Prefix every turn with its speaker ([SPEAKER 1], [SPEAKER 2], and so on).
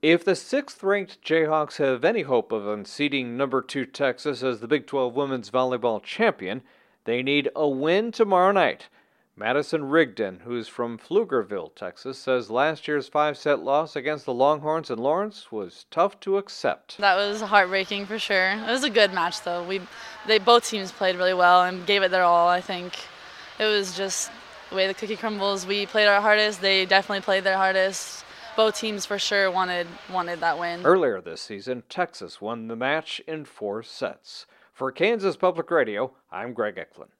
[SPEAKER 1] If the sixth-ranked Jayhawks have any hope of unseating number 2 Texas as the Big 12 women's volleyball champion, they need a win tomorrow night. Madison Rigdon, who's from Pflugerville, Texas, says last year's 5-set loss against the Longhorns in Lawrence was tough to accept.
[SPEAKER 2] That was heartbreaking for sure. It was a good match though. Both teams played really well and gave it their all. I think it was just the way the cookie crumbles. We played our hardest. They definitely played their hardest. Both teams for sure wanted that win.
[SPEAKER 1] Earlier this season, Texas won the match in 4 sets. For Kansas Public Radio, I'm Greg Eklund.